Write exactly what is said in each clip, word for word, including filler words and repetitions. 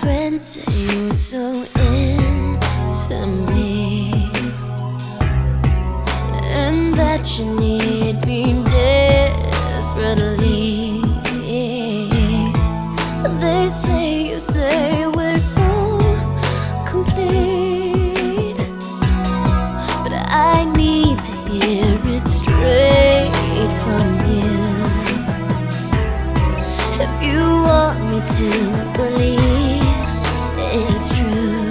friends say you're so into me, and that you need me desperately. They say you say we're so complete, but I need to hear it straight from you. If you want me to believe it's true,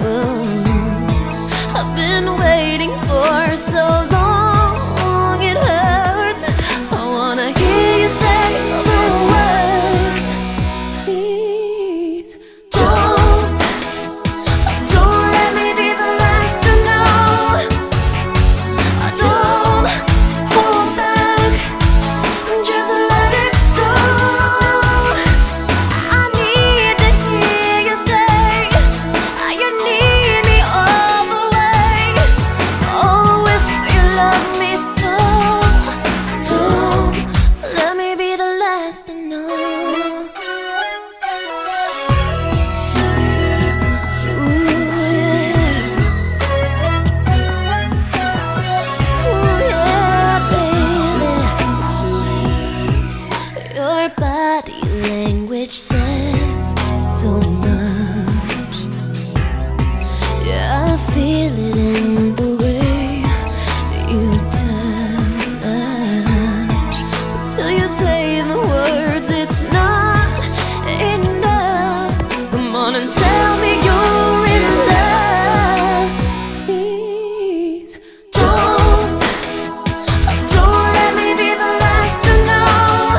I've been waiting for so long, it hurts. I wanna hear you say the words. Please don't, don't let me be the last to know. Don't hold back, just let it go. I need to hear you say you need me all the way. Oh, if you love me so, don't let me be the last to know. Your body language says so much. Yeah, I feel it in the way you touch. Till you say the words, it's not enough. Come on and tell me you're in love. Please don't, don't let me be the last to know.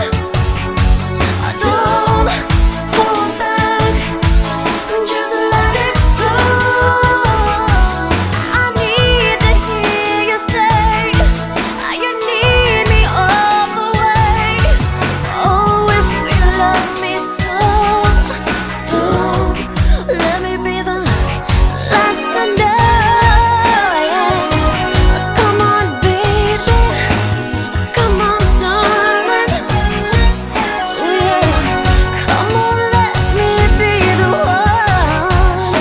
Don't hold back, just let it go. I need to hear you say you need me all the way. Oh, if you love me so, don't let me be the last to know. Come on, baby, come on, darling. Come on, let me be the one.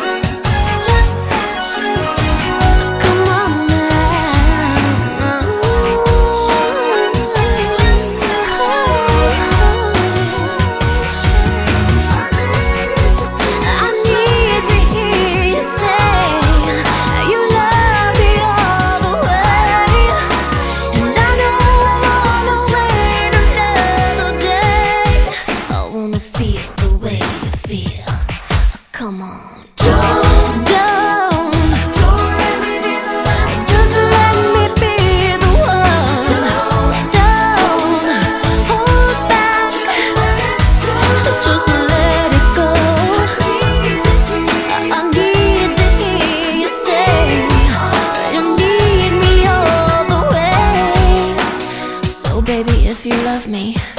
Come on now. I need to hear you say you love me all the way. And I know I wanna wait another day. I wanna feel the way you feel. Come on. Don't, don't, don't let me be the last. Just let me be the one. Don't, don't hold back. Just let it go. I need to hear you say you need me all the way. So baby, if you love me,